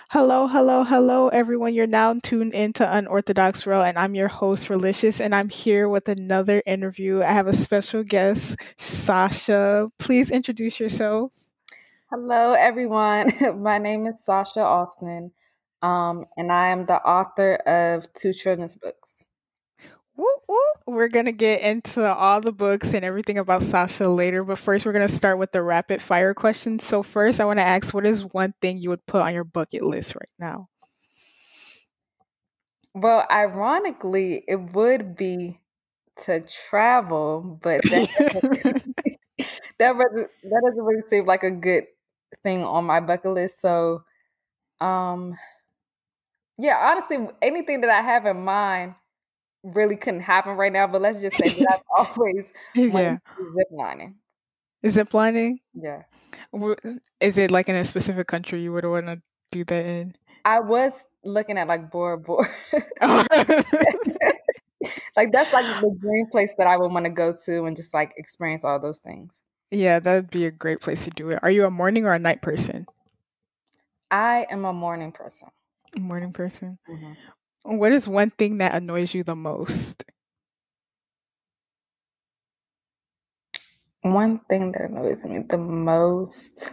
Hello, hello, hello, everyone. You're now tuned into Unorthodox Row, and I'm your host, Relicious, and I'm here with another interview. I have a special guest, Sasha. Please introduce yourself. Hello, everyone. My name is Sasha Austin, and I am the author of two children's books. Woo, woo. We're going to get into all the books and everything about Sasha later, but first, we're going to start with the rapid fire questions. So, first, I want to ask, what is one thing you would put on your bucket list right now? Well, ironically, it would be to travel, but that doesn't really seem like a good thing on my bucket list. So, um, yeah, honestly, anything that I have in mind really couldn't happen right now. But let's just say that I've always wanted Yeah. to do zip lining. Zip lining? Yeah. Is it like in a specific country you would want to do that in? I was looking at like Bora Bora. Like that's like the dream place that I would want to go to and just like experience all those things. Yeah, that would be a great place to do it. Are you a morning or a night person? I am a morning person. Morning person. hmm What is one thing that annoys you the most? One thing that annoys me the most,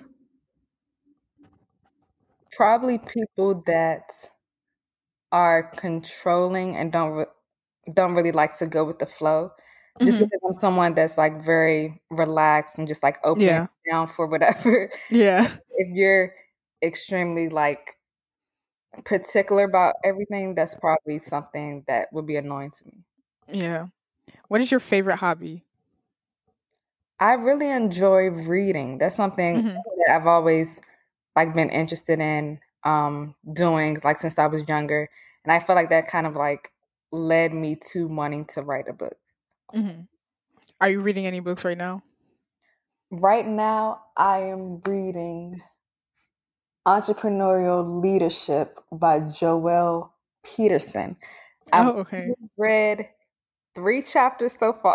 probably people that are controlling and don't really like to go with the flow. Just Hmm. because I'm someone that's like very relaxed and just like opening Yeah. down for whatever. Yeah. If you're extremely like particular about everything, that's probably something that would be annoying to me. Yeah. What is your favorite hobby? I really enjoy reading. That's something Hmm. that I've always like been interested in doing like since I was younger. And I feel like that kind of like led me to wanting to write a book. Hmm. Are you reading any books right now? Right now I am reading Entrepreneurial Leadership by Joel Peterson. I've Oh, okay. read 3 chapters so far.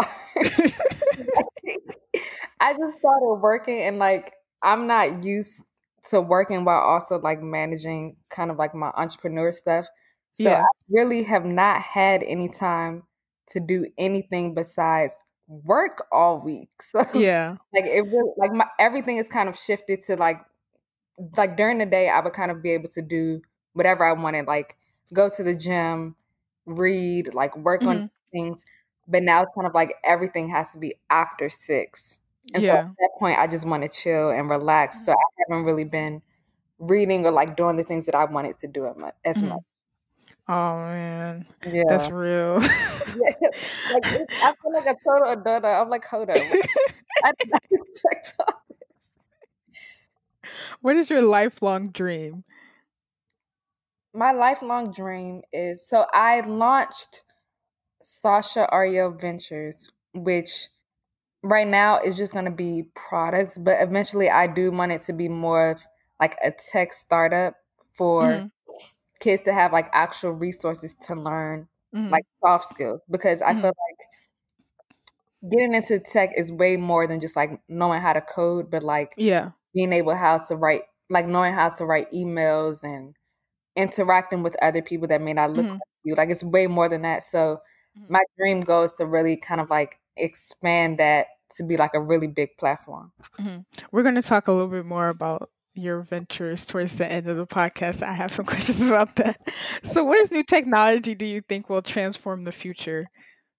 I just started working and like I'm not used to working while also like managing kind of like my entrepreneur stuff. So I Yeah. really have not had any time to do anything besides work all week. So Yeah. like it really like my everything is kind of shifted to like during the day I would kind of be able to do whatever I wanted, like go to the gym, read, like work on Hmm. things. But now it's kind of like everything has to be after 6. And so at Yeah. that point I just want to chill and relax. So I haven't really been reading or like doing the things that I wanted to do as Hmm. much. Oh man, Yeah. that's real. Yeah. Like I feel like a total adult. I'm like, hold on. I did not expect all this. What is your lifelong dream? My lifelong dream is so I launched Sasha Ariel Ventures, which right now is just going to be products, but eventually I do want it to be more of like a tech startup for Hmm. kids to have like actual resources to learn Hmm. like soft skills because I feel Hmm. like getting into tech is way more than just like knowing how to code, but like Yeah. being able how to write like knowing how to write emails and interacting with other people that may not look Hmm. like you. Like it's way more than that. So my dream goal is to really kind of like expand that to be like a really big platform. Hmm. We're going to talk a little bit more about your ventures towards the end of the podcast. I have some questions about that. So, what is new technology do you think will transform the future?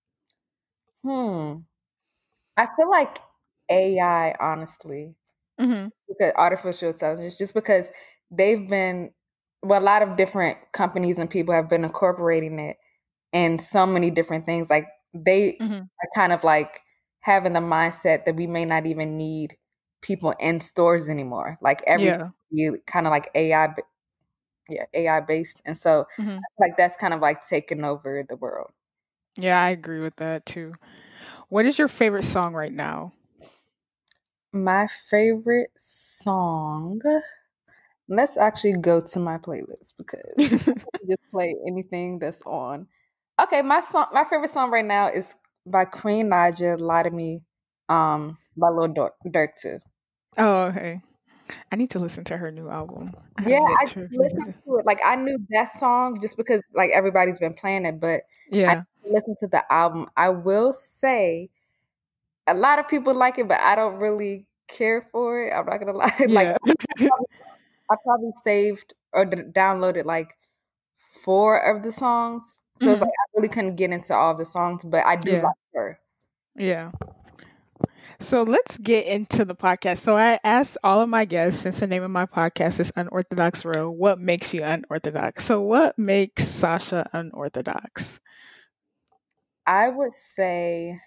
Hmm. I feel like AI, honestly, Hmm. because artificial intelligence, just because they've been, well, a lot of different companies and people have been incorporating it in so many different things. Like they Hmm. are kind of like having the mindset that we may not even need people in stores anymore. Like everything Yeah. you kind of like AI, yeah, AI based. And so Hmm. I feel like that's kind of like taking over the world. Yeah, I agree with that too. What is your favorite song right now? My favorite song. Let's actually go to my playlist because I can just play anything that's on. Okay, my favorite song right now is by Queen Naija, "Lie to Me," by Lil Durk too. Oh, okay. I need to listen to her new album. I Yeah, have yet I to listened revisit. to it. Like I knew that song just because like everybody's been playing it, but I Yeah, listened to the album. I will say a lot of people like it, but I don't really care for it. I'm not gonna lie. Like yeah, I probably saved or downloaded like four of the songs. So it's like hmm I really couldn't get into all the songs, but I do yeah, like her. yeah. So let's get into the podcast. So I asked all of my guests, since the name of my podcast is Unorthodox Row, what makes you unorthodox? So what makes Sasha unorthodox? I would say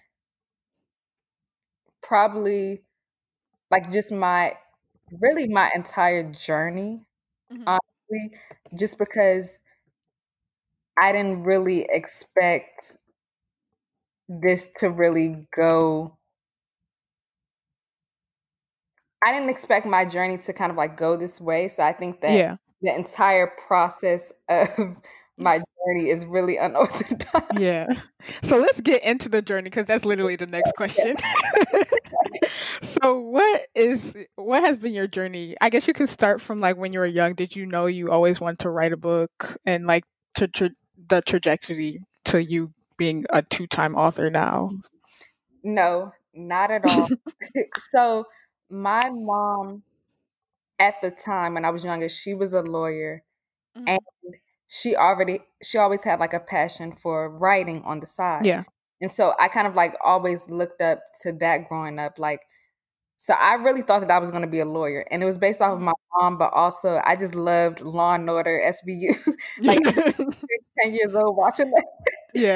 probably like just my entire journey, hmm honestly, just because I didn't really expect this to really go. I didn't expect my journey to kind of like go this way. So I think that Yeah, the entire process of my journey is really unorthodox. yeah. So let's get into the journey because that's literally the next question. So what has been your journey? I guess you can start from like when you were young. Did you know you always wanted to write a book and like the trajectory to you being a two-time author now? No, not at all. So my mom at the time when I was younger, she was a lawyer and Mhm. she always had like a passion for writing on the side. Yeah. And so I kind of like always looked up to that growing up. Like so I really thought that I was going to be a lawyer. And it was based off of Mhm. my mom, but also I just loved Law and Order, SVU. Yeah. Like I was 10 years old watching that. Yeah.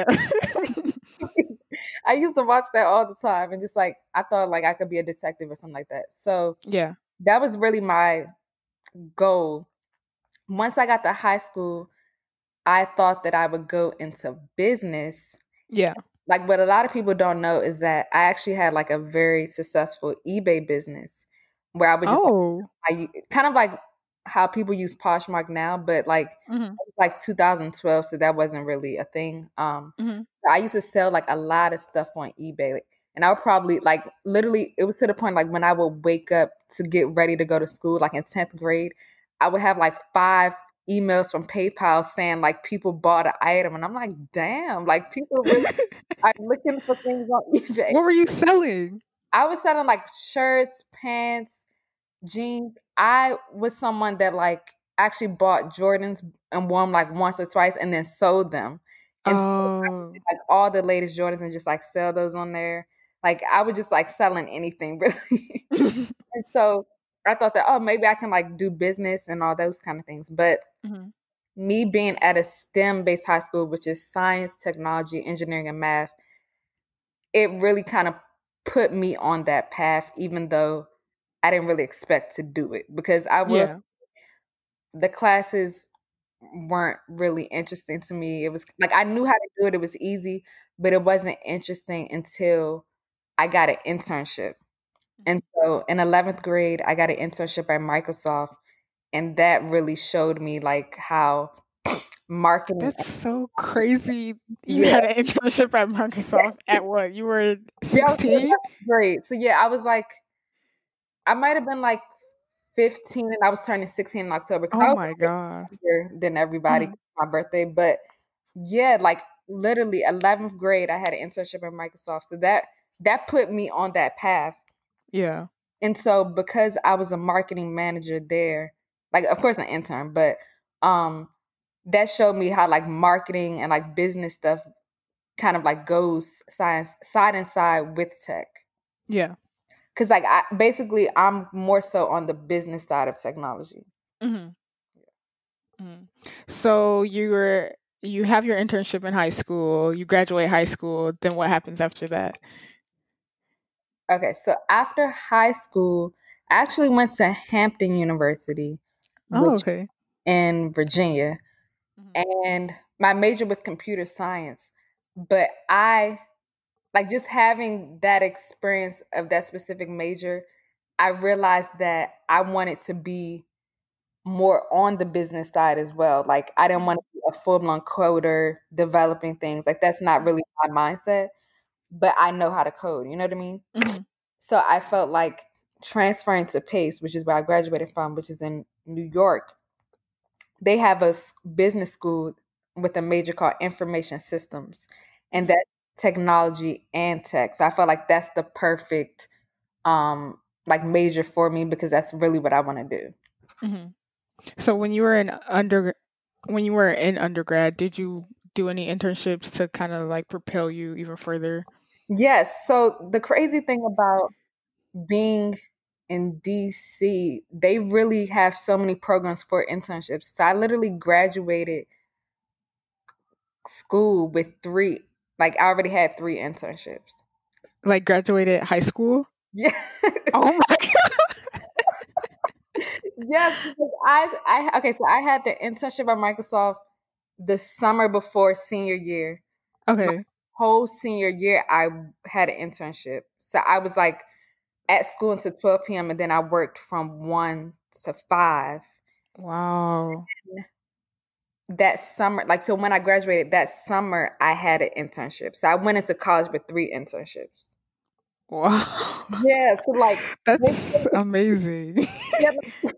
I used to watch that all the time and just like I thought like I could be a detective or something like that. So Yeah. that was really my goal. Once I got to high school, I thought that I would go into business. Yeah. Like what a lot of people don't know is that I actually had like a very successful eBay business where I would just Oh. I kind of like how people use Poshmark now, but like Mhm. it was like 2012, so that wasn't really a thing. Mhm. I used to sell like a lot of stuff on eBay, and I would probably like literally it was to the point like when I would wake up to get ready to go to school, like in 10th grade, I would have like five emails from PayPal saying like people bought an item, and I'm like, damn, like people really are looking for things on eBay. What were you selling? I was selling like shirts, pants, jeans. I was someone that like actually bought Jordans and wore them like once or twice and then sold them. And so I would Oh. get, like all the latest Jordans and just like sell those on there. Like I was just like selling anything really. And so I thought that oh maybe I can like do business and all those kind of things. But Mhm. me being at a STEM based high school, which is science, technology, engineering, and math, it really kind of put me on that path, even though I didn't really expect to do it because I will Yeah. the classes weren't really interesting to me. It was like I knew how to do it. It was easy, but it wasn't interesting until I got an internship. And Mhm. so in 11th grade, I got an internship at Microsoft, and that really showed me like how marketing. That's so crazy. You Yeah, had an internship at Microsoft at what? You were yeah, I was in 16? 11th grade. So yeah, I was like, I might have been like 15, and I was turning 16 in October because Oh I was my a bit god. younger than everybody. 'Cause Mhm. it's my birthday, but yeah, like literally 11th grade, I had an internship at Microsoft. So that put me on that path. Yeah. And so because I was a marketing manager there, like of course an intern, but um that showed me how like marketing and like business stuff kind of like goes science side and side with tech. Yeah. Cause like I'm more so on the business side of technology. Mhm. Mhm. So you have your internship in high school, you graduate high school, then what happens after that? Okay, so after high school, I actually went to Hampton University, Oh, which okay. in Virginia, Mhm. and my major was computer science. But I like just having that experience of that specific major, I realized that I wanted to be more on the business side as well. Like I didn't want Mhm. to be a full-blown coder developing things. Like that's not Mhm. really my mindset, but I know how to code, you know what I mean? Mhm. So I felt like transferring to Pace, which is where I graduated from, which is in New York, they have a business school with a major called Information Systems, and that's technology and tech. So I felt like that's the perfect like major for me because that's really what I want to do. Mm-hmm. So when you were in undergrad, did you do any internships to kind of like propel you even further? Yes. So the crazy thing about being in DC, they really have so many programs for internships. So I literally graduated school with three, like I already had three internships. Like graduated high school? Yes. Oh my god. Yes, because okay, so I had the internship at Microsoft the summer before senior year. My Okay. whole senior year, I had an internship. So I was like at school until 12 p.m. and then I worked from 1 to 5. Wow. That summer, like, so when I graduated that summer, I had an internship. So I went into college with 3 internships. Wow. Yeah, so like, That's amazing. yeah,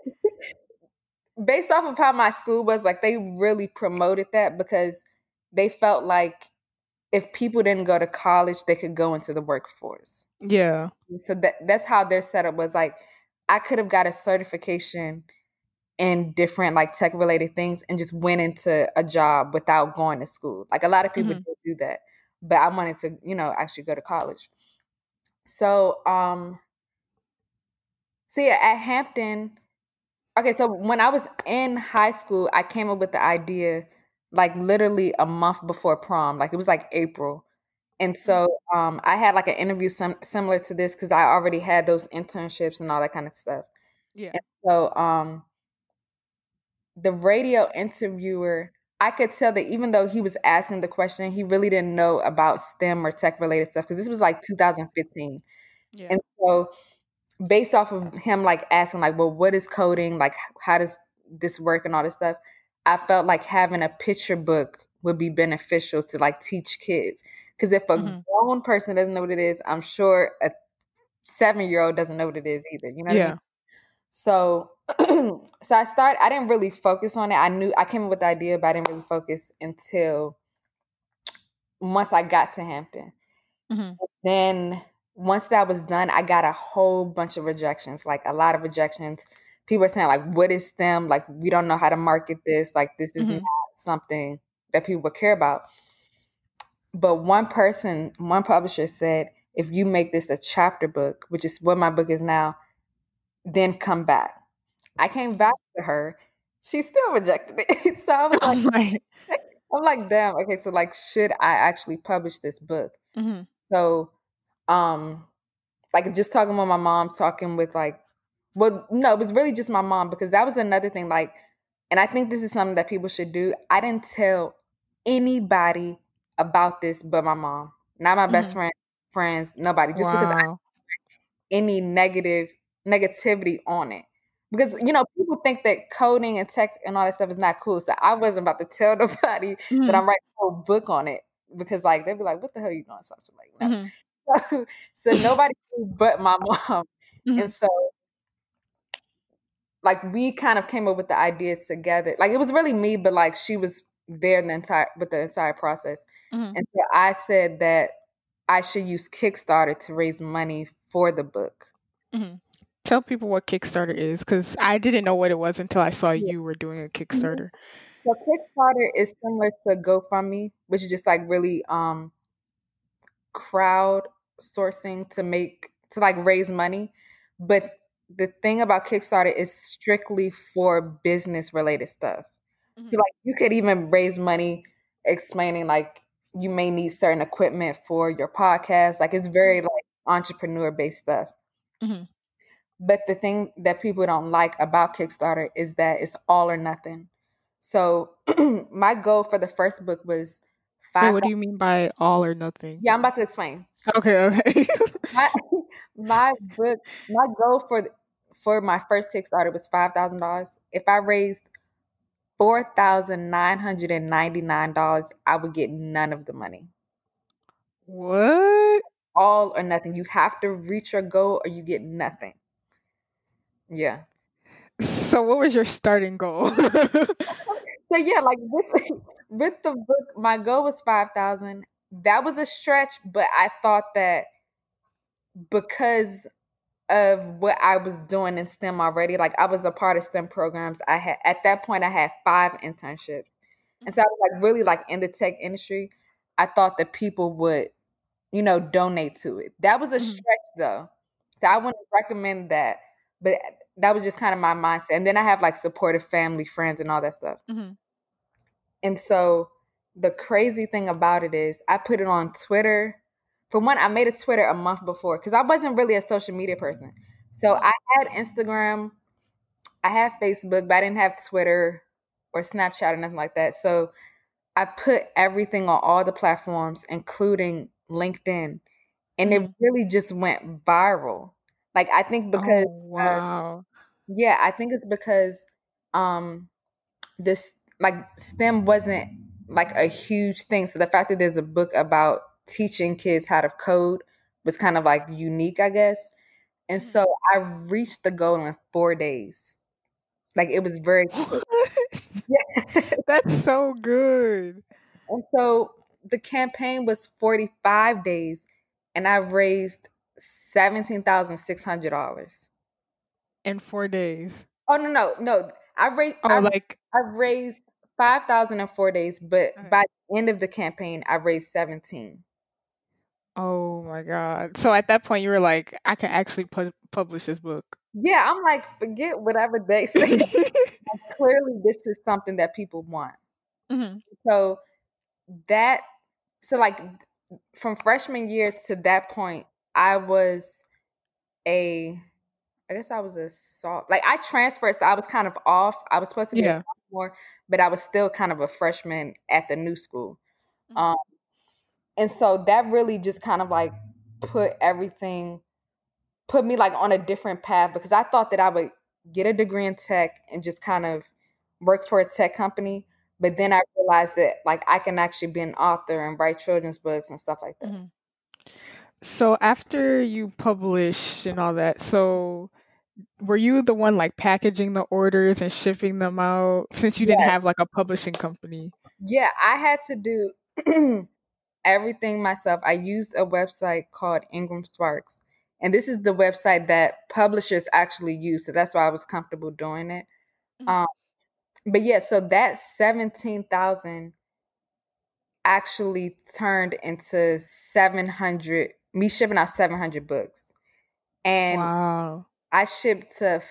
based off of how my school was, like, they really promoted that because they felt like if people didn't go to college, they could go into the workforce. Yeah. So that's how their setup was. Like, I could have got a certification in different like tech related things and just went into a job without going to school. Like a lot of people do that, but I wanted to, actually go to college. So, so yeah, at Hampton. Okay, so when I was in high school, I came up with the idea like literally a month before prom. Like it was like April. And so I had like an interview similar to this because I already had those internships and all that kind of stuff. Yeah. And so the radio interviewer, I could tell that even though he was asking the question, he really didn't know about STEM or tech related stuff because this was like 2015. Yeah. And so based off of him like asking like, well, what is coding? Like how does this work and all this stuff? I felt like having a picture book would be beneficial to like teach kids. Because if a grown person doesn't know what it is, I'm sure a 7-year-old doesn't know what it is either. You know what I mean? So so I didn't really focus on it. I came up with the idea, but I didn't really focus until once I got to Hampton. Then once that was done, I got a whole bunch of rejections, like a lot of rejections. People were saying like, what is STEM? Like, we don't know how to market this. Like, this is not something that people would care about. But one publisher said, if you make this a chapter book, which is what my book is now, then come back. I came back to her. She still rejected it. So I was like, I'm like, damn. Okay, so like, should I actually publish this book? So, like just talking with my mom, talking with like, well, no, it was really just my mom because that was another thing. Like, and I think this is something that people should do. I didn't tell anybody about this but my mom, not my best friends, nobody. Just because I any negativity on it. Because people think that coding and tech and all that stuff is not cool. So I wasn't about to tell nobody that I'm writing a whole book on it because like they'd be like, "What the hell are you doing?" Something like no. So nobody but my mom, and so like we kind of came up with the idea together. Like it was really me, but like she was there with the entire process. And so I said that I should use Kickstarter to raise money for the book. Tell people what Kickstarter is because I didn't know what it was until I saw you were doing a Kickstarter. So Kickstarter is similar to GoFundMe, which is just like really crowd sourcing to like raise money. But the thing about Kickstarter is strictly for business related stuff. So like you could even raise money explaining like you may need certain equipment for your podcast. Like it's very like entrepreneur based stuff. But the thing that people don't like about Kickstarter is that it's all or nothing. So my goal for the first book was Wait, what do you mean by all or nothing? Yeah, I'm about to explain. Okay. my goal for my first Kickstarter was $5,000. If I raised $4,999, I would get none of the money. What? All or nothing. You have to reach your goal or you get nothing. Yeah. So what was your starting goal? So yeah, like with the book, my goal was 5,000. That was a stretch, but I thought that because of what I was doing in STEM already, like I was a part of STEM programs. I had at that point I had 5 internships. And so I was like really like in the tech industry. I thought that people would, donate to it. That was a Mhm, stretch though. So I wouldn't recommend that. But that was just kind of my mindset. And then I have like supportive family, friends, and all that stuff. mhm, And so the crazy thing about it is I put it on Twitter. For one, I made a Twitter a month before because I wasn't really a social media person. So mhm, I had Instagram, I had Facebook, but I didn't have Twitter or Snapchat or nothing like that. So I put everything on all the platforms, including LinkedIn. And it mhm. really just went viral. Like I think Oh, because uh, wow. yeah, I think it's because um this like STEM wasn't like a huge thing. So the fact that there's a book about teaching kids how to code was kind of like unique, I guess. And Mhm. so I reached the goal in 4 days. Like it was very quick. Yeah. That's so good. And so the campaign was 45 days and I raised $17,600. In 4 days. Oh no. Oh, like I raised 5,000 in 4 days, but okay. by the end of the campaign, I raised 17. Oh my god. So at that point you were like, I can actually publish this book. Yeah, I'm like, forget whatever they say. Clearly, this is something that people want. Mhm, So that, so like from freshman year to that point, I was a, I guess I was a like I transferred, so I was kind of off. I was supposed to be a yeah. sophomore, but I was still kind of a freshman at the new school. Mhm, Um, and so that really just kind of like put everything, put me like on a different path because I thought that I would get a degree in tech and just kind of work for a tech company. But then I realized that like I can actually be an author and write children's books and stuff like that. mhm. So after you published and all that, so were you the one like packaging the orders and shipping them out since you didn't Yeah, have like a publishing company? yeah, I had to do everything myself. I used a website called Ingram Sparks. And this is the website that publishers actually use. So that's why I was comfortable doing it. Mhm. Um, but yeah, so that 17,000 actually turned into 700, me shipping out 700 books. And Wow. I shipped to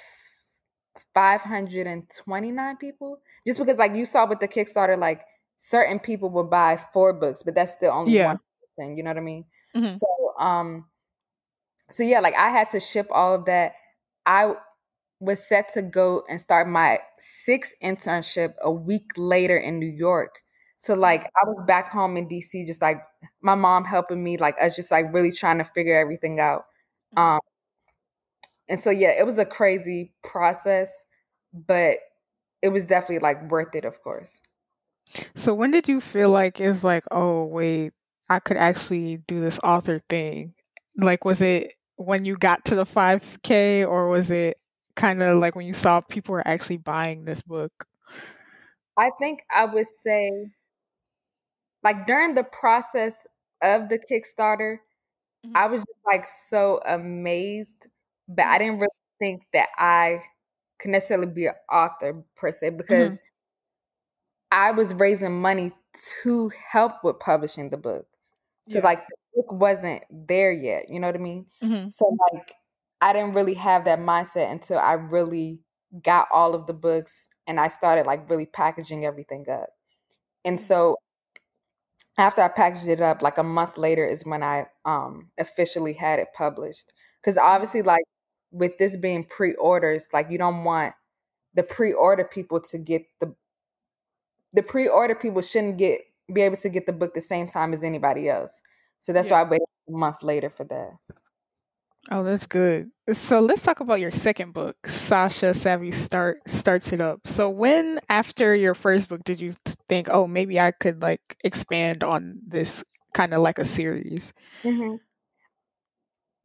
529 people just because like you saw with the Kickstarter, like certain people would buy 4 books, but that's still only one Yeah. thing, you know what I mean? Mhm, So, um, so yeah, like I had to ship all of that. I was set to go and start my 6th internship a week later in New York. So like mhm, I was back home in DC, just like my mom helping me, like us just like really trying to figure everything out. mhm. Um, and so yeah, it was a crazy process, but it was definitely like worth it, of course. So when did you feel like it's like, oh wait, I could actually do this author thing? Like was it when you got to the 5K or was it kind of like when you saw people were actually buying this book? I think I would say like during the process of the Kickstarter, Mhm, I was just like so amazed, but I mhm, didn't really think that I could necessarily be an author per se mhm. because I was raising money to help with publishing the book. So Yeah. like the book wasn't there yet, you know what I mean? Mhm, So like I didn't really have that mindset until I really got all of the books and I started like really packaging everything up. And mhm, so after I packaged it up, like a month later is when I officially had it published. Because mhm. obviously, like with this being pre-orders, like you don't want the pre-order people to get the pre-order people shouldn't get be able to get the book the same time as anybody else. So that's why Yeah. I waited a month later for that. Oh, that's good. So let's talk about your second book, Sasha Savvy starts it up. So when after your first book did you think, oh, maybe I could like expand on this kind of like a series? hmm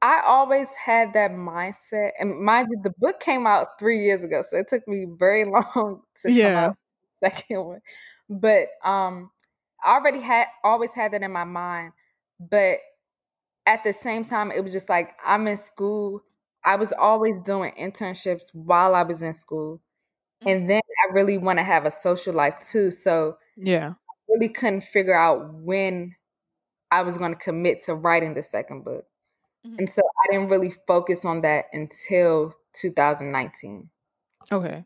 I always had that mindset, and mind you, the book came out 3 years ago, so it took me very long to come Yeah. out with the second one. But I already had always had that in my mind. But at the same time, it was just like I'm in school. I was always doing internships while I was in school. Mhm. And then I really want to have a social life too. So Yeah. really couldn't figure out when I was going to commit to writing the second book. Mhm. And so I didn't really focus on that until 2019. Okay.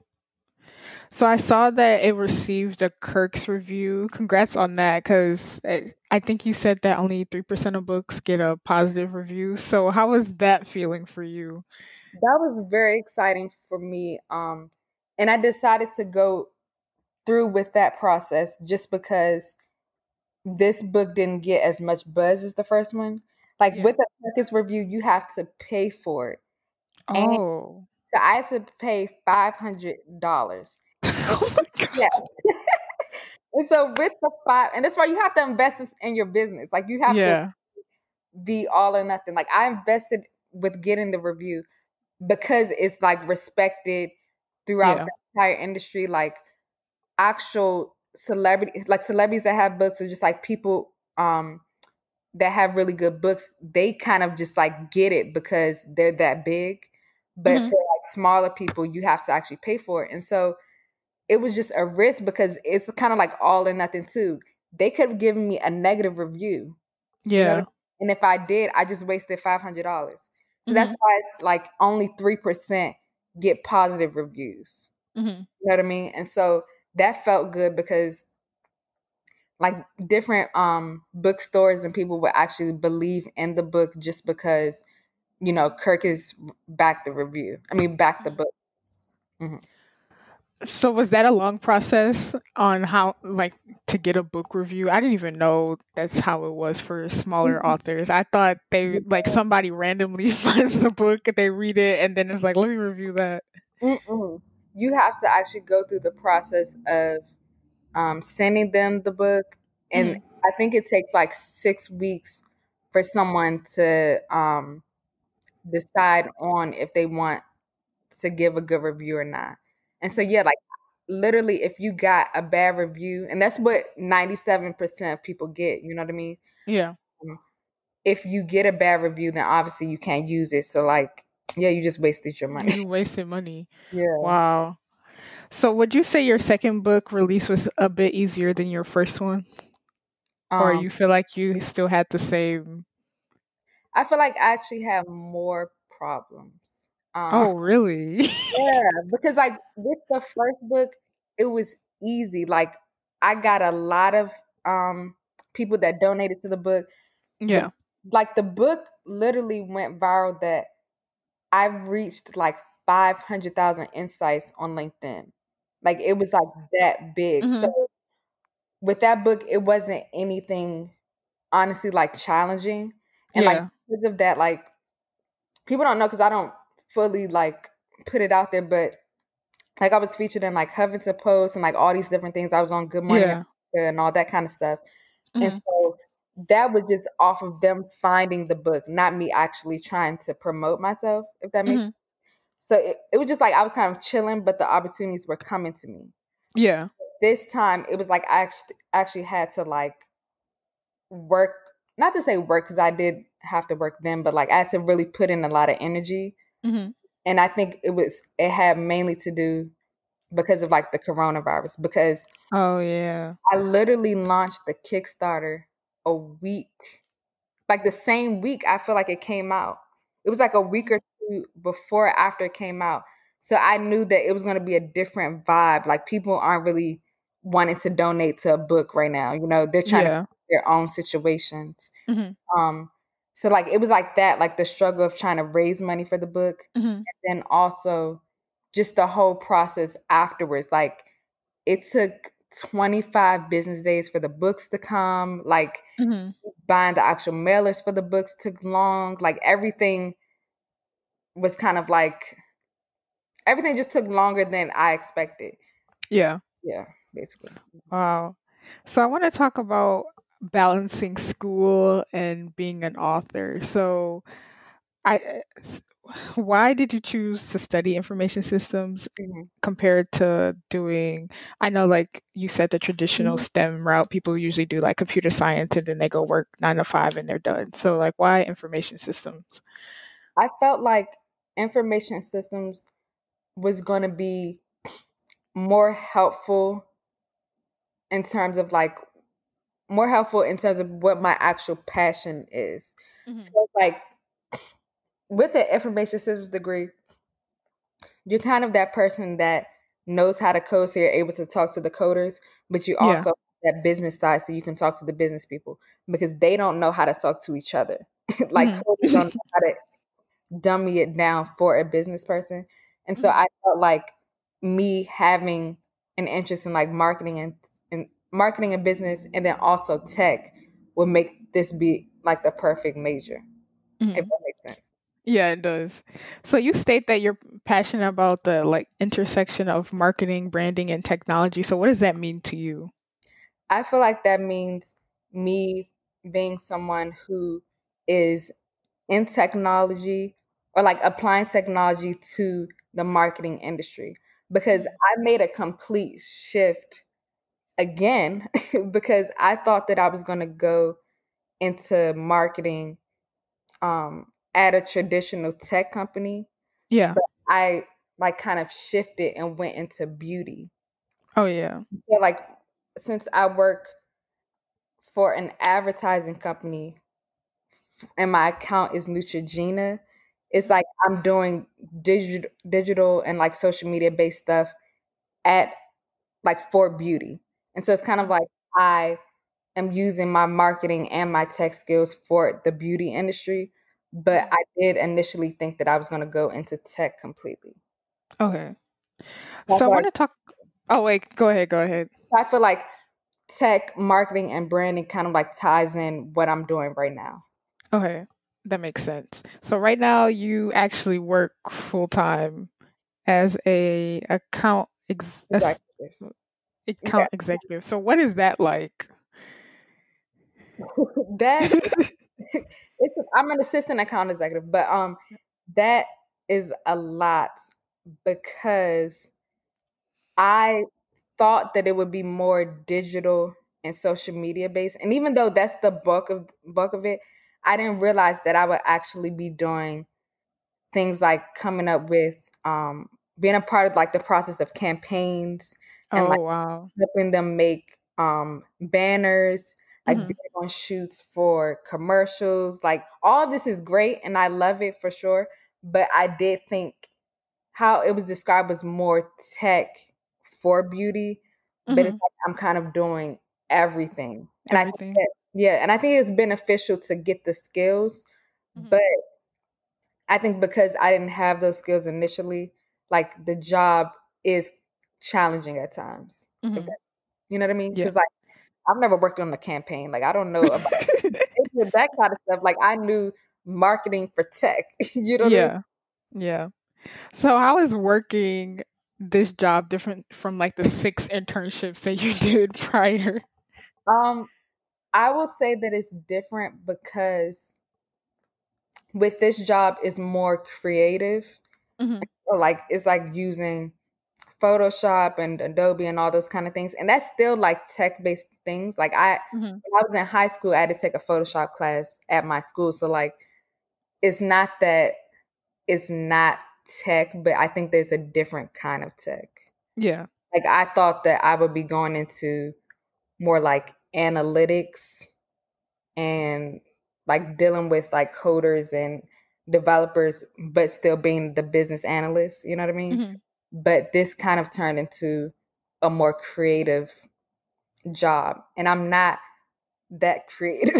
So I saw that it received a Kirk's review. Congrats on that, because I think you said that only 3% of books get a positive review. So how was that feeling for you? That was very exciting for me. And I decided to go through with that process just because this book didn't get as much buzz as the first one. Like Yeah. with a Kirkus review, you have to pay for it. And Oh. so I had to pay $500. And Oh my god. yeah. And so with the five, and that's why you have to invest in your business. Like you have to Yeah. be all or nothing. Like I invested with getting the review because it's like respected throughout Yeah. the entire industry. Like actual celebrities that have books are just like people that have really good books. They kind of just like get it because they're that big. But Mhm. for like smaller people, you have to actually pay for it. And so it was just a risk because it's kind of like all or nothing too. They could have given me a negative review, you know what I Yeah. mean? And if I did, I just wasted $500. So that's Mhm. why it's like only 3% get positive reviews. Mhm. You know what I mean? And so that felt good because like different bookstores and people would actually believe in the book just because, Kirk is backed the review. I mean, backed the Mhm. book. Mhm. So was that a long process on how, like, to get a book review? I didn't even know that's how it was for smaller authors. I thought they, like, somebody randomly finds the book, they read it, and then it's like, let me review that. Mm-mm. You have to actually go through the process of sending them the book. And Mhm. I think it takes like 6 weeks for someone to decide on if they want to give a good review or not. And so, yeah, like literally, if you got a bad review, and that's what 97% of people get, you know what I mean? Yeah. Um, If you get a bad review, then obviously you can't use it. So, like, yeah, you just wasted your money. You wasted money. Yeah. Wow. So would you say your second book release was a bit easier than your first one? Or Um, you feel like you still had the same? I feel like I actually have more problems. Um, Oh, really? Yeah, because like with the first book, it was easy. Like I got a lot of people that donated to the book. The Yeah. like the book literally went viral that I've reached like 500,000 insights on LinkedIn. Like it was like that big. So Mhm. with that book, it wasn't anything honestly like challenging. And like Yeah. because of that, like people don't know because I don't fully like put it out there, but like I was featured in like Huffington Post and like all these different things. I was on Good Morning Yeah. America and all that kind of stuff. And Mhm. so that was just off of them finding the book, not me actually trying to promote myself, if that makes Mhm. sense. So it was just like I was kind of chilling, but the opportunities were coming to me. Yeah. This time it was like I actually had to like work, not to say work because I did have to work then, but like I had to really put in a lot of energy. Mhm. And I think it had mainly to do because of like the coronavirus because Oh, yeah. I literally launched the Kickstarter a week, like the same week I feel like it came out. It was like a week or two before or after it came out. So I knew that it was going to be a different vibe. Like people aren't really wanting to donate to a book right now. They're trying to Yeah. fix their own situations. Mhm. Um, so like it was like that, like the struggle of trying to raise money for the book, Mhm. and then also just the whole process afterwards. Like it took 25 business days for the books to come. Like Mhm. buying the actual mailers for the books took long. Like everything was kind of like everything just took longer than I expected. Yeah. Yeah, basically. Wow. So I want to talk about balancing school and being an author. So I why did you choose to study information systems Mhm. compared to doing, I know like you said the traditional Mhm. STEM route, people usually do like computer science and then they go work 9 to 5 and they're done. So like why information systems? I felt like information systems was going to be more helpful in terms of like more helpful in terms of what my actual passion is. Hmm. So like with the information systems degree, you're kind of that person that knows how to code, so you're able to talk to the coders, but you Yeah. also have that business side, so you can talk to the business people because they don't know how to talk to each other. Like Hmm. coders don't know how to dummy it down for a business person. And so Hmm. I felt like me having an interest in like marketing and business and then also tech would make this be like the perfect major, if Hmm. that makes sense. Yeah, it does. So you state that you're passionate about the like intersection of marketing, branding, and technology. So what does that mean to you? I feel like that means me being someone who is in technology or like applying technology to the marketing industry because Mhm. I made a complete shift again because I thought that I was going to go into marketing at a traditional tech company, Yeah. but I like kind of shifted and went into beauty. Oh yeah. So like since I work for an advertising company and my account is Neutrogena, it's Mhm. like I'm doing digital and like social media based stuff at like for beauty. And so it's kind of Mhm. like I am using my marketing and my tech skills for the beauty industry, but Mhm. I did initially think that I was going to go into tech completely. Okay. That's So I what want to talk. Oh wait, go ahead. Go ahead. I feel like tech marketing and branding kind of like ties in what I'm doing right now. Okay, that makes sense. So right now you actually work full time as a Exactly. account executive. So what is that like? That I'm an assistant account executive, but that is a lot because I thought that it would be more digital and social media based. And even though that's the bulk of it, I didn't realize that I would actually be doing things like coming up with being a part of like the process of campaigns and like Oh wow. helping them make banners, like Hmm. being on shoots for commercials. Like all of this is great and I love it for sure. But I did think how it was described was more tech for beauty, but it's Hmm. like I'm kind of doing everything. And I think Everything. that, yeah, and I think it's beneficial to get the skills, Hmm. but I think because I didn't have those skills initially, like the job is challenging at times. If Hmm. that, you know what I mean? Yeah. Because like I've never worked on a campaign. Like I don't know about that kind of stuff. Like I knew marketing for tech. You know what I mean? Yeah. Yeah. So how is working this job different from like the 6 internships that you did prior? Um, I will say that it's different because with this job is more creative. Hmm. So like it's like using Photoshop and Adobe and all those kind of things. And that's still like tech based things. Like Hmm. when I was in high school, I had to take a Photoshop class at my school. So like it's not that it's not tech, but I think there's a different kind of tech. Yeah. Like I thought that I would be going into more like analytics and like dealing with like coders and developers, but still being the business analyst, you know what I mean? Hmm. But this kind of turned into a more creative job, and I'm not that creative.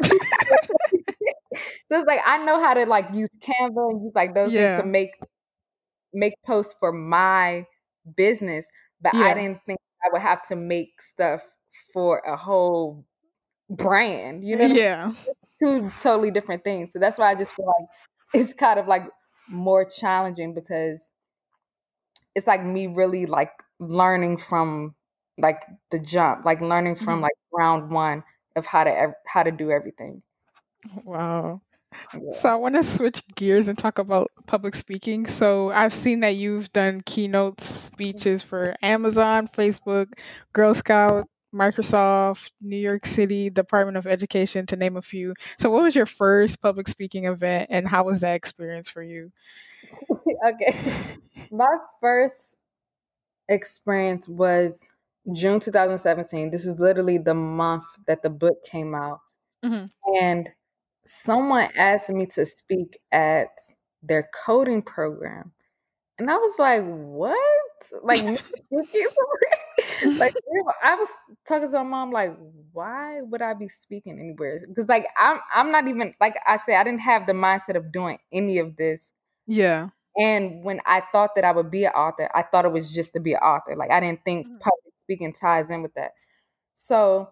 So it's like I know how to like use Canva and use like those things to Yeah. make posts for my business, but I Yeah. didn't think I would have to make stuff for a whole brand. You know what I mean? Yeah. Two totally different things. So that's why I just feel like it's kind of like more challenging because it's like me really like learning from like the jump, like learning from Hmm. like round one of how to do everything. Wow. Yeah. So I want to switch gears and talk about public speaking. So I've seen that you've done keynote speeches for Amazon, Facebook, Girl Scout, Microsoft, New York City, Department of Education, to name a few. So what was your first public speaking event and how was that experience for you? Okay. My first experience was June 2017. This is literally the month that the book came out. Hmm. And someone asked me to speak at their coding program. And I was like, what? Like, me speaking? Like, I was talking to my mom, like, why would I be speaking anywhere? Because, like, I'm not even, like I said, I didn't have the mindset of doing any of this. Yeah. And when I thought that I would be an author, I thought it was just to be an author. Like, I didn't think Mhm. public speaking ties in with that. So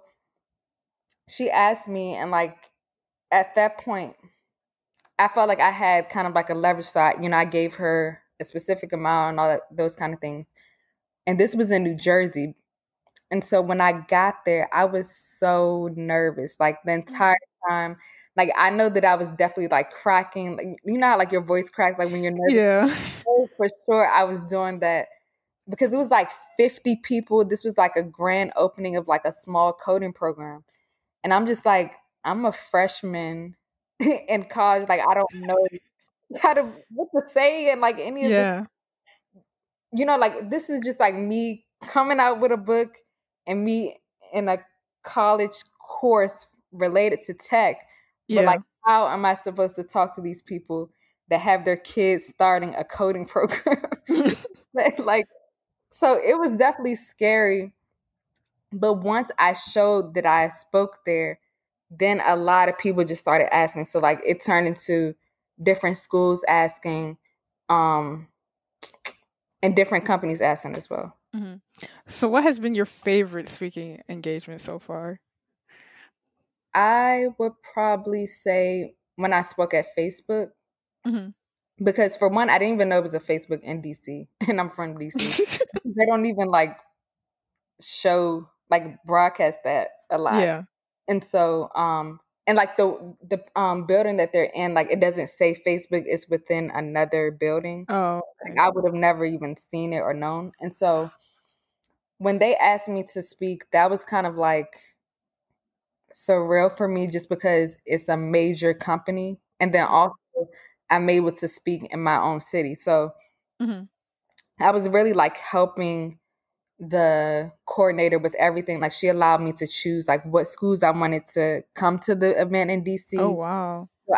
she asked me, and like, at that point, I felt like I had kind of like a leverage side. I gave her a specific amount and all that, those kind of things. And this was in New Jersey. And so when I got there, I was so nervous, like the entire time. Like I know that I was definitely like cracking, like how like your voice cracks, like when you're nervous. Yeah. Oh, for sure, I was doing that because it was like 50 people. This was like a grand opening of like a small coding program, and I'm just like, I'm a freshman in college, like I don't know how to what to say and like any of this. Yeah. Like this is just like me coming out with a book and me in a college course related to tech. But like, Yeah. how am I supposed to talk to these people that have their kids starting a coding program? Like, so it was definitely scary. But once I showed that I spoke there, then a lot of people just started asking. So like it turned into different schools asking, um, and different companies asking as well. Hmm. So what has been your favorite speaking engagement so far? I would probably say when I spoke at Facebook, Hmm. because for one, I didn't even know it was a Facebook in DC, and I'm from DC. They don't even like show like broadcast that a lot, Yeah. and so and like the building that they're in, like it doesn't say Facebook; it's within another building. Oh, Like okay. I would have never even seen it or known, and so when they asked me to speak, that was kind of like surreal for me just because it's a major company. And then also I'm able to speak in my own city. So Hmm. I was really like helping the coordinator with everything. Like she allowed me to choose like what schools I wanted to come to the event in Oh, DC. wow. So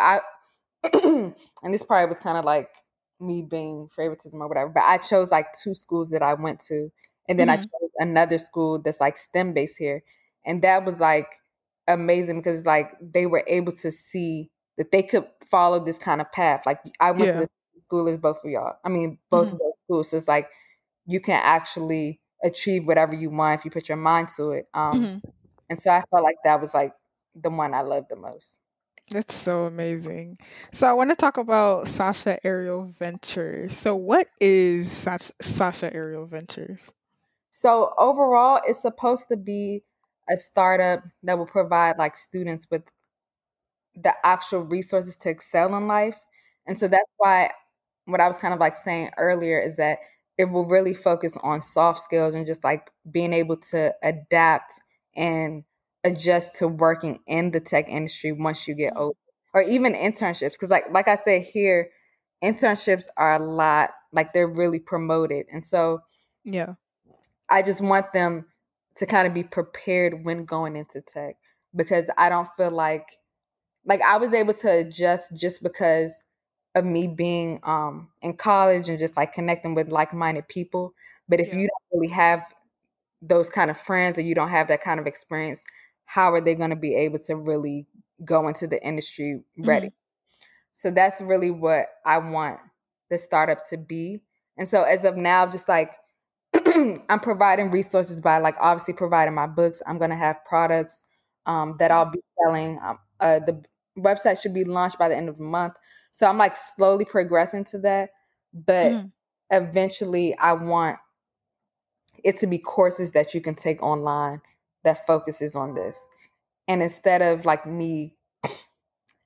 and this probably was kind of like me being favoritism or whatever, but I chose like two schools that I went to, and then I Hmm. chose another school that's like STEM based here, and that was like amazing because like they were able to see that they could follow this kind of path. Like I went to Yeah. the school as both of y'all. I mean, both Hmm. of those schools. So it's like you can actually achieve whatever you want if you put your mind to it. Hmm. And so I felt like that was like the one I loved the most. That's so amazing. So I want to talk about Sasha Aerial Ventures. So what is Sasha Aerial Ventures? So overall, it's supposed to be a startup that will provide like students with the actual resources to excel in life. And so that's why what I was kind of like saying earlier is that it will really focus on soft skills and just like being able to adapt and adjust to working in the tech industry once you get Mhm. older, or even internships. Because like I said here, internships are a lot, like they're really promoted. And so Yeah. I just want them to kind of be prepared when going into tech, because I don't feel like I was able to adjust just because of me being in college and just like connecting with like-minded people. But if Yeah. you don't really have those kind of friends or you don't have that kind of experience, how are they going to be able to really go into the industry ready? Hmm. So that's really what I want the startup to be. And so as of now, just like I'm providing resources by like obviously providing my books. I'm going to have products that I'll be selling. The website should be launched by the end of the month. So I'm like slowly progressing to that. But Hmm. eventually, I want it to be courses that you can take online that focuses on this. And instead of like me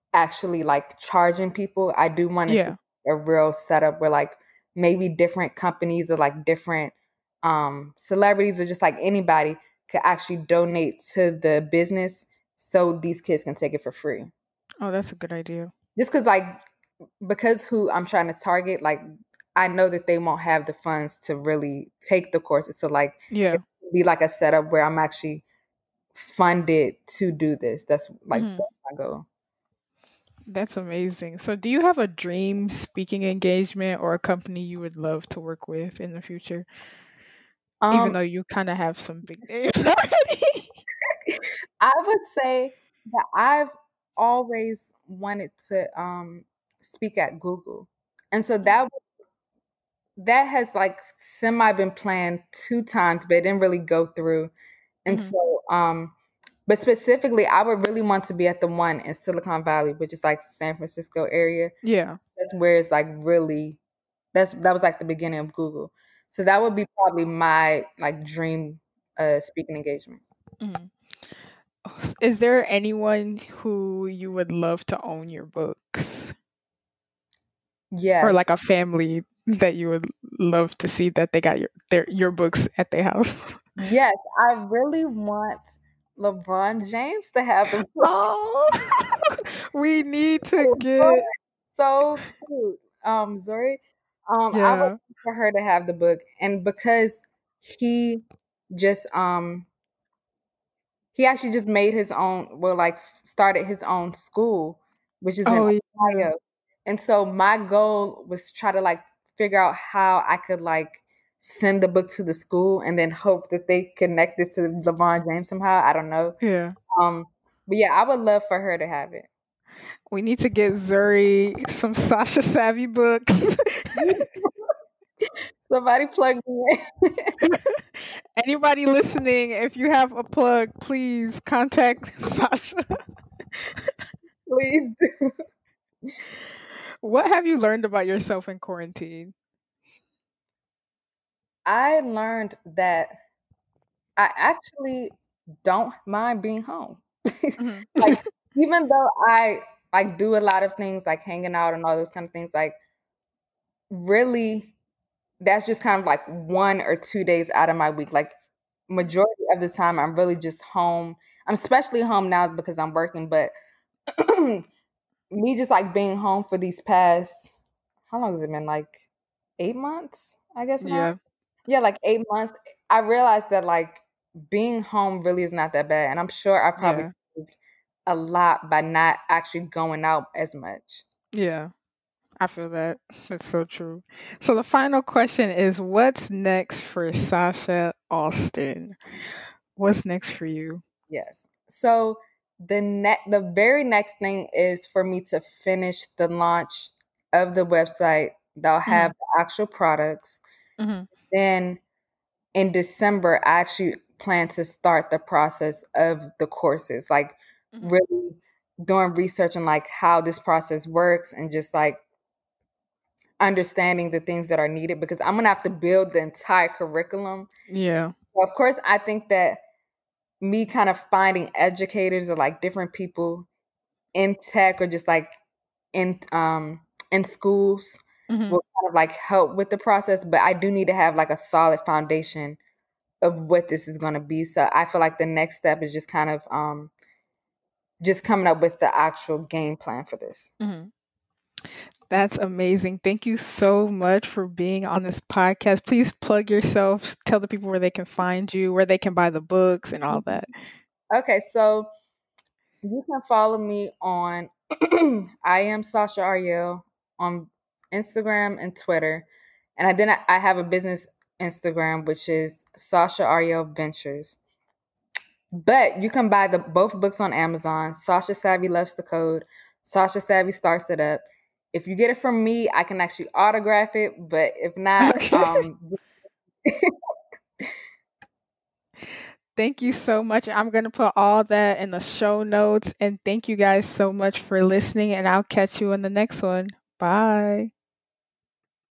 actually like charging people. I do want it to Yeah. be a real setup where like maybe different companies or like different celebrities or just like anybody could actually donate to the business so these kids can take it for free. Oh, that's a good idea. Just because who I'm trying to target, like I know that they won't have the funds to really take the courses. So like Yeah. it would be like a setup where I'm actually funded to do this. That's like Mhm. that's my goal. That's amazing. So, do you have a dream speaking engagement or a company you would love to work with in the future? Even Um, though you kind of have some big names already. I would say that I've always wanted to speak at Google. And so that has like semi been planned 2 times, but it didn't really go through. And Mhm. so but specifically I would really want to be at the one in Silicon Valley, which is like San Francisco area. Yeah. That's where it's like really that was like the beginning of Google. So that would be probably my like dream speaking engagement. Mhm. Is there anyone who you would love to own your books? Or Yes. like a family that you would love to see that they got your books at their house? Yes, I really want LeBron James to have the book. Oh, we need to get So cute. Zori. I would yeah. like for her to have the book. And because he just he actually just made his own, well, like started his own school, which is in Oh yeah. Ohio. And so my goal was to try to like figure out how I could like send the book to the school and then hope that they connect it to LeBron James somehow. I don't know. Yeah. Um, but yeah, I would love for her to have it. We need to get Zuri some Sasha Savvy books. Somebody plug me in. Anybody listening, if you have a plug, please contact Sasha. Please do. What have you learned about yourself in quarantine? I learned that I actually don't mind being home. Mhm. Like, even though I like do a lot of things like hanging out and all those kind of things, like really that's just kind of like 1 or 2 days out of my week. Like majority of the time I'm really just home. I'm especially home now because I'm working, but me just like being home for these past how long has it been? Like 8 months, I guess now. Yeah. Yeah, like 8 months. I realized that like being home really is not that bad. And I'm sure I probably Yeah. improved a lot by not actually going out as much. Yeah. I feel that. That's so true. So the final question is what's next for Sasha Austin? What's next for you? Yes. So the very next thing is for me to finish the launch of the website. They'll have Mhm. the actual products. Mhm. Then in December, I actually plan to start the process of the courses, like Mhm. really doing research on like how this process works and just like understanding the things that are needed because I'm gonna have to build the entire curriculum. Yeah. Well, of course, I think that me kind of finding educators or like different people in tech or just like in schools Mhm. will kind of like help with the process, but I do need to have like a solid foundation of what this is going to be. So I feel like the next step is just kind of just coming up with the actual game plan for this. Mhm. That's amazing. Thank you so much for being on this podcast. Please plug yourself, tell the people where they can find you, where they can buy the books and all that. Okay, so you can follow me on I am Sasha Ariel on Instagram and Twitter. And I have a business Instagram which is Sasha Ariel Ventures. But you can buy the both books on Amazon. Sasha Savvy Loves the Code. Sasha Savvy Starts It Up. If you get it from me, I can actually autograph it. But if not, Okay. Thank you so much. I'm going to put all that in the show notes. And thank you guys so much for listening. And I'll catch you in the next one. Bye.